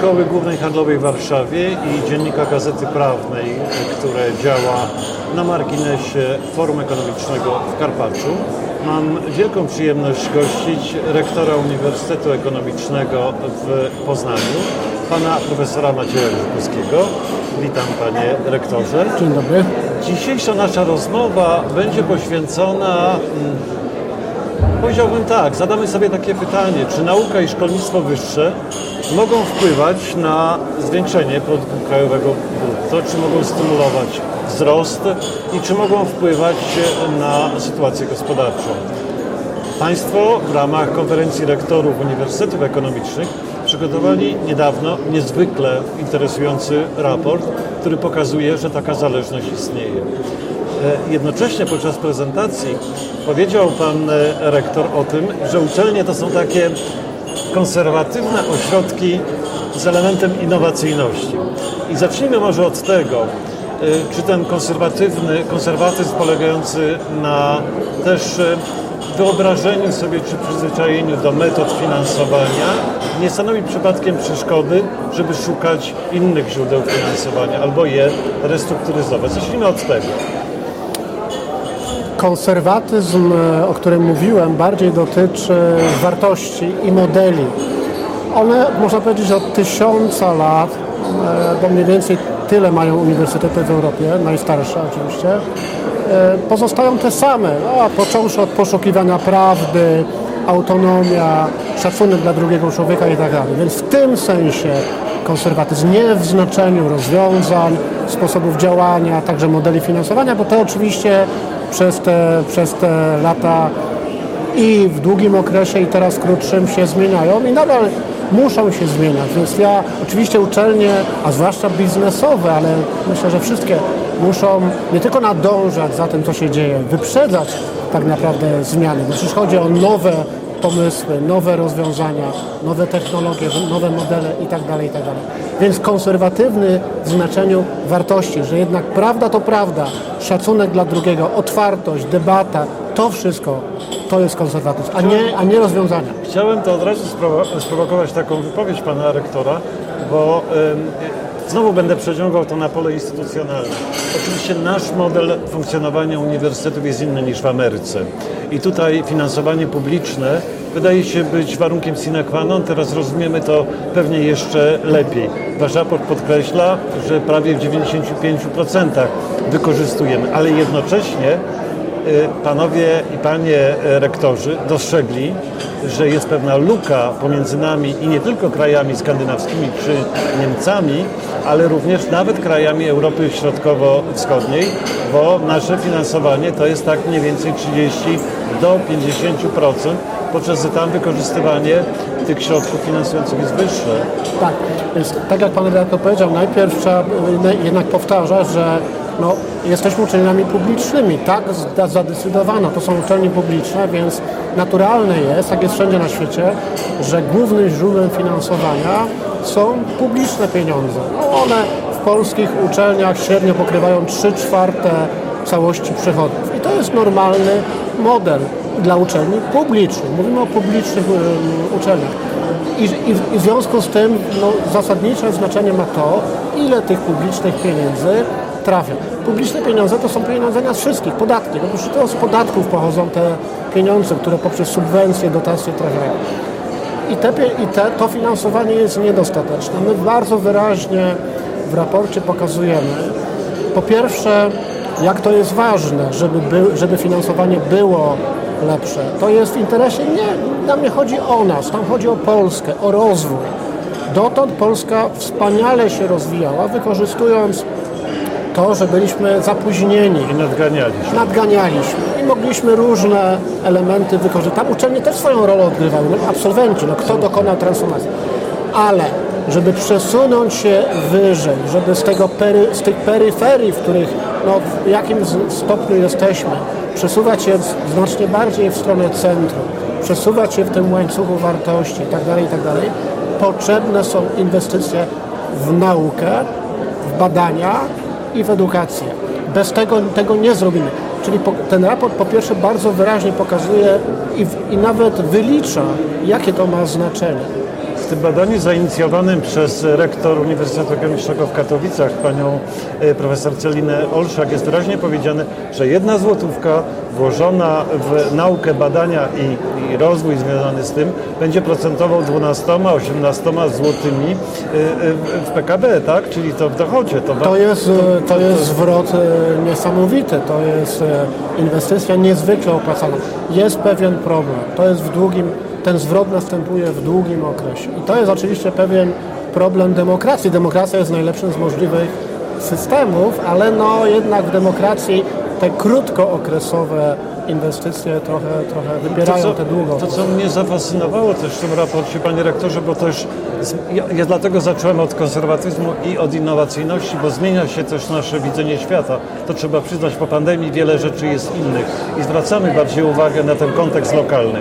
Szkoły Głównej Handlowej w Warszawie i Dziennika Gazety Prawnej, które działa na marginesie Forum Ekonomicznego w Karpaczu. Mam wielką przyjemność gościć rektora Uniwersytetu Ekonomicznego w Poznaniu, pana profesora Macieja Grzybowskiego. Witam, panie rektorze. Dzień dobry. Dzisiejsza nasza rozmowa będzie poświęcona, powiedziałbym tak, zadamy sobie takie pytanie, czy nauka i szkolnictwo wyższe mogą wpływać na zwiększenie produktu krajowego brutto, czy mogą stymulować wzrost i czy mogą wpływać na sytuację gospodarczą. Państwo w ramach konferencji rektorów uniwersytetów ekonomicznych przygotowali niedawno niezwykle interesujący raport, który pokazuje, że taka zależność istnieje. Jednocześnie podczas prezentacji powiedział pan rektor o tym, że uczelnie to są takie konserwatywne ośrodki z elementem innowacyjności. I zacznijmy może od tego, czy ten konserwatyzm polegający na też wyobrażeniu sobie czy przyzwyczajeniu do metod finansowania nie stanowi przypadkiem przeszkody, żeby szukać innych źródeł finansowania albo je restrukturyzować. Zacznijmy od tego. Konserwatyzm, o którym mówiłem, bardziej dotyczy wartości i modeli. One, można powiedzieć, od 1000 lat, bo mniej więcej tyle mają uniwersytety w Europie, najstarsze oczywiście, pozostają te same, począwszy od poszukiwania prawdy, autonomia, szacunek dla drugiego człowieka i tak dalej. Więc w tym sensie konserwatyzm, nie w znaczeniu rozwiązań, sposobów działania, także modeli finansowania, bo te oczywiście przez te lata i w długim okresie i teraz krótszym się zmieniają i nadal muszą się zmieniać, więc oczywiście uczelnie, a zwłaszcza biznesowe, ale myślę, że wszystkie muszą nie tylko nadążać za tym, co się dzieje, wyprzedzać tak naprawdę zmiany, bo przecież chodzi o nowe pomysły, nowe rozwiązania, nowe technologie, nowe modele itd., itd. Więc konserwatywny w znaczeniu wartości, że jednak prawda to prawda, szacunek dla drugiego, otwartość, debata, to wszystko to jest konserwatyzm, a nie rozwiązania. Chciałem to od razu sprowokować taką wypowiedź pana rektora, bo znowu będę przeciągał to na pole instytucjonalne. Oczywiście nasz model funkcjonowania uniwersytetów jest inny niż w Ameryce. I tutaj finansowanie publiczne wydaje się być warunkiem sine qua non. Teraz rozumiemy to pewnie jeszcze lepiej. Wasz raport podkreśla, że prawie w 95% wykorzystujemy, ale jednocześnie panowie i panie rektorzy dostrzegli, że jest pewna luka pomiędzy nami i nie tylko krajami skandynawskimi czy Niemcami, ale również nawet krajami Europy Środkowo-Wschodniej, bo nasze finansowanie to jest tak mniej więcej 30 do 50%, podczas gdy tam wykorzystywanie tych środków finansujących jest wyższe. Tak, więc tak jak pan redaktor powiedział, najpierw trzeba jednak powtarzać, że jesteśmy uczelniami publicznymi, tak zadecydowano, to są uczelnie publiczne, więc naturalne jest, tak jest wszędzie na świecie, że głównym źródłem finansowania są publiczne pieniądze. One w polskich uczelniach średnio pokrywają 3/4 całości przychodów i to jest normalny model dla uczelni publicznych. Mówimy o publicznych uczelniach. I w związku z tym zasadnicze znaczenie ma to, ile tych publicznych pieniędzy trafia. Publiczne pieniądze to są pieniądze nas wszystkich, podatki. No to z podatków pochodzą te pieniądze, które poprzez subwencje, dotacje trafiają. To finansowanie jest niedostateczne. My bardzo wyraźnie w raporcie pokazujemy, po pierwsze, jak to jest ważne, żeby finansowanie było lepsze. To jest w interesie, nam nie chodzi o nas, tam chodzi o Polskę, o rozwój. Dotąd Polska wspaniale się rozwijała, wykorzystując to, że byliśmy zapóźnieni. I nadganialiśmy. I mogliśmy różne elementy wykorzystać. Tam uczelnie też swoją rolę odgrywały, absolwenci, kto dokonał transformacji. Ale żeby przesunąć się wyżej, żeby z tych peryferii, w których w jakim stopniu jesteśmy, przesuwać się znacznie bardziej w stronę centrum, przesuwać się w tym łańcuchu wartości itd., potrzebne są inwestycje w naukę, w badania i w edukację. Bez tego nie zrobimy. Czyli ten raport po pierwsze bardzo wyraźnie pokazuje i nawet wylicza, jakie to ma znaczenie. W tym badaniu zainicjowanym przez rektor Uniwersytetu Ekonomicznego w Katowicach, panią profesor Celinę Olszak, jest wyraźnie powiedziane, że 1 złotówka włożona w naukę, badania i rozwój związany z tym będzie procentował 12-18 złotymi w PKB, tak? Czyli to w dochodzie. To jest zwrot niesamowity, to jest inwestycja niezwykle opłacana. Jest pewien problem, ten zwrot następuje w długim okresie. I to jest oczywiście pewien problem demokracji. Demokracja jest najlepszym z możliwych systemów, ale jednak w demokracji te krótkookresowe inwestycje trochę wybierają te długo. To, co mnie zafascynowało też w tym raporcie, panie rektorze, bo też ja dlatego zacząłem od konserwatyzmu i od innowacyjności, bo zmienia się też nasze widzenie świata. To trzeba przyznać, po pandemii wiele rzeczy jest innych i zwracamy bardziej uwagę na ten kontekst lokalny.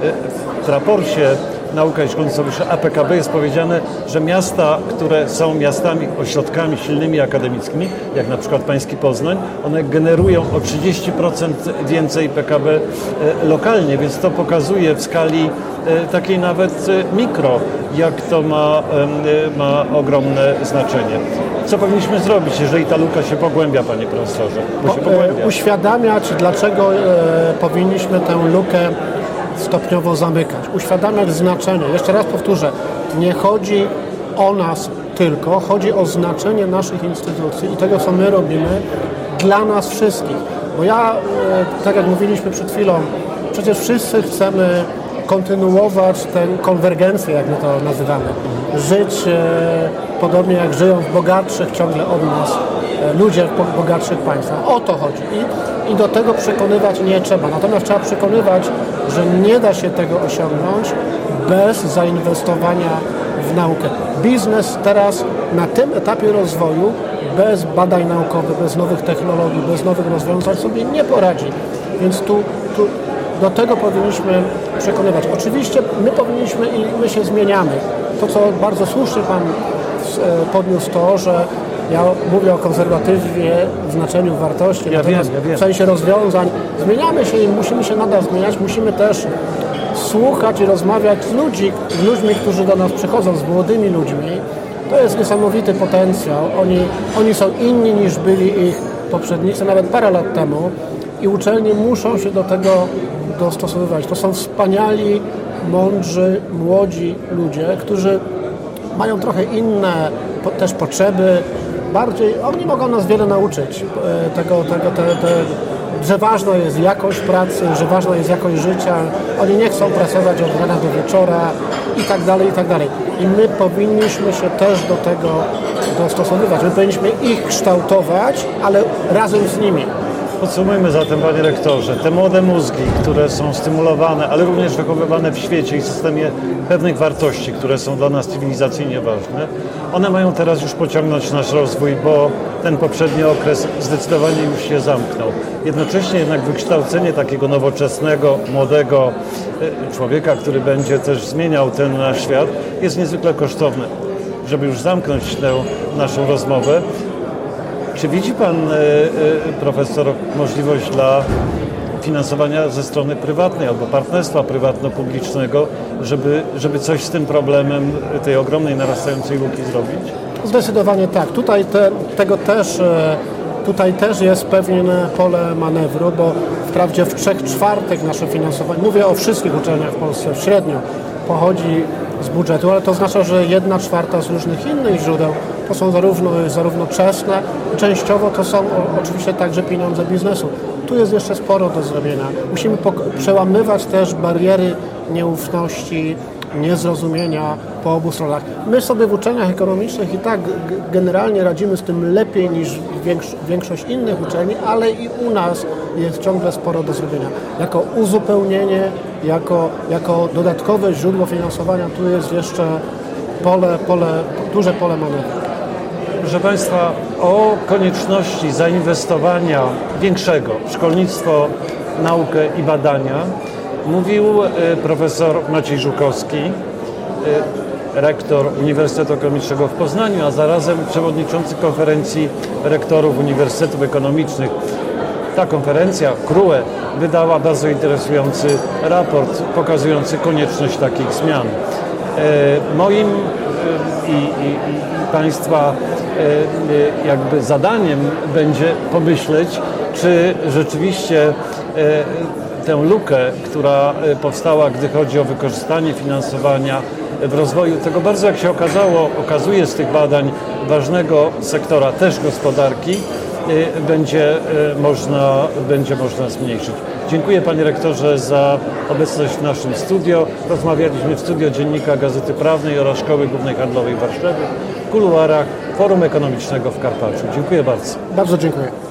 W raporcie Nauka i Szkolnictwo Wyższe APKB jest powiedziane, że miasta, które są miastami, ośrodkami silnymi akademickimi, jak na przykład pański Poznań, one generują o 30% więcej PKB lokalnie, więc to pokazuje w skali takiej nawet mikro, jak to ma ogromne znaczenie. Co powinniśmy zrobić, jeżeli ta luka się pogłębia, panie profesorze? Bo się pogłębia. Uświadamiać, dlaczego powinniśmy tę lukę stopniowo zamykać. Uświadamiać znaczenie. Jeszcze raz powtórzę, nie chodzi o nas tylko, chodzi o znaczenie naszych instytucji i tego, co my robimy dla nas wszystkich. Bo tak jak mówiliśmy przed chwilą, przecież wszyscy chcemy kontynuować tę konwergencję, jak my to nazywamy. Żyć podobnie jak żyją w bogatszych ciągle od nas ludzie w bogatszych państwach. O to chodzi. I do tego przekonywać nie trzeba. Natomiast trzeba przekonywać, że nie da się tego osiągnąć bez zainwestowania w naukę. Biznes teraz na tym etapie rozwoju bez badań naukowych, bez nowych technologii, bez nowych rozwiązań sobie nie poradzi. Więc tu do tego powinniśmy przekonywać. Oczywiście my powinniśmy i my się zmieniamy. To, co bardzo słusznie Pan podniósł, to, że ja mówię o konserwatyzmie w znaczeniu wartości, w sensie rozwiązań. Zmieniamy się i musimy się nadal zmieniać. Musimy też słuchać i rozmawiać z ludźmi, którzy do nas przychodzą, z młodymi ludźmi. To jest niesamowity potencjał. Oni są inni niż byli ich poprzednicy, nawet parę lat temu i uczelnie muszą się do tego dostosowywać. To są wspaniali, mądrzy, młodzi ludzie, którzy mają trochę inne też potrzeby. Oni mogą nas wiele nauczyć że ważna jest jakość pracy, że ważna jest jakość życia. Oni nie chcą pracować od rana do wieczora i tak dalej, i tak dalej. I my powinniśmy się też do tego dostosowywać. My powinniśmy ich kształtować, ale razem z nimi. Podsumujmy zatem, panie rektorze, te młode mózgi, które są stymulowane, ale również wychowywane w świecie i systemie pewnych wartości, które są dla nas cywilizacyjnie ważne, one mają teraz już pociągnąć nasz rozwój, bo ten poprzedni okres zdecydowanie już się zamknął. Jednocześnie jednak wykształcenie takiego nowoczesnego, młodego człowieka, który będzie też zmieniał ten nasz świat, jest niezwykle kosztowne. Żeby już zamknąć tę naszą rozmowę, czy widzi pan, profesor, możliwość dla finansowania ze strony prywatnej albo partnerstwa prywatno-publicznego, żeby coś z tym problemem tej ogromnej, narastającej luki zrobić? Zdecydowanie tak. Tutaj też jest pewne pole manewru, bo wprawdzie w 3/4 nasze finansowanie, mówię o wszystkich uczelniach w Polsce, średnio pochodzi z budżetu, ale to oznacza, że 1/4 z różnych innych źródeł to są zarówno czesne, częściowo to są oczywiście także pieniądze biznesu. Tu jest jeszcze sporo do zrobienia. Musimy przełamywać też bariery nieufności, niezrozumienia po obu stronach. My sobie w uczelniach ekonomicznych i tak generalnie radzimy z tym lepiej niż większość innych uczelni, ale i u nas jest ciągle sporo do zrobienia. Jako uzupełnienie, jako dodatkowe źródło finansowania, tu jest jeszcze duże pole manewru. Proszę Państwa, o konieczności zainwestowania większego w szkolnictwo, naukę i badania mówił profesor Maciej Żukowski, rektor Uniwersytetu Ekonomicznego w Poznaniu, a zarazem przewodniczący konferencji rektorów uniwersytetów ekonomicznych. Ta konferencja, CRUE, wydała bardzo interesujący raport pokazujący konieczność takich zmian. Moim i Państwa jakby zadaniem będzie pomyśleć, czy rzeczywiście tę lukę, która powstała, gdy chodzi o wykorzystanie finansowania w rozwoju tego bardzo, jak się okazuje z tych badań, ważnego sektora też gospodarki, będzie można zmniejszyć. Dziękuję Panie Rektorze za obecność w naszym studio. Rozmawialiśmy w studio Dziennika Gazety Prawnej oraz Szkoły Głównej Handlowej w Warszawie w kuluarach Forum Ekonomicznego w Karpaczu. Dziękuję bardzo. Bardzo dziękuję.